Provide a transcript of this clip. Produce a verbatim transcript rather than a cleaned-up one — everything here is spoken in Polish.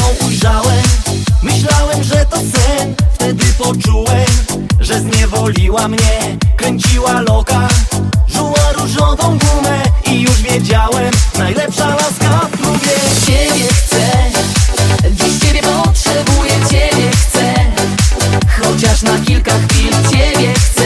ją ujrzałem, myślałem, że to sen. Wtedy poczułem, że zniewoliła mnie. Kręciła loka, żuła różową gumę i już wiedziałem, najlepsza laska w klubie. Ciebie chcę, dziś ciebie potrzebuję, ciebie chcę, chociaż na kilka chwil. Ciebie chcę,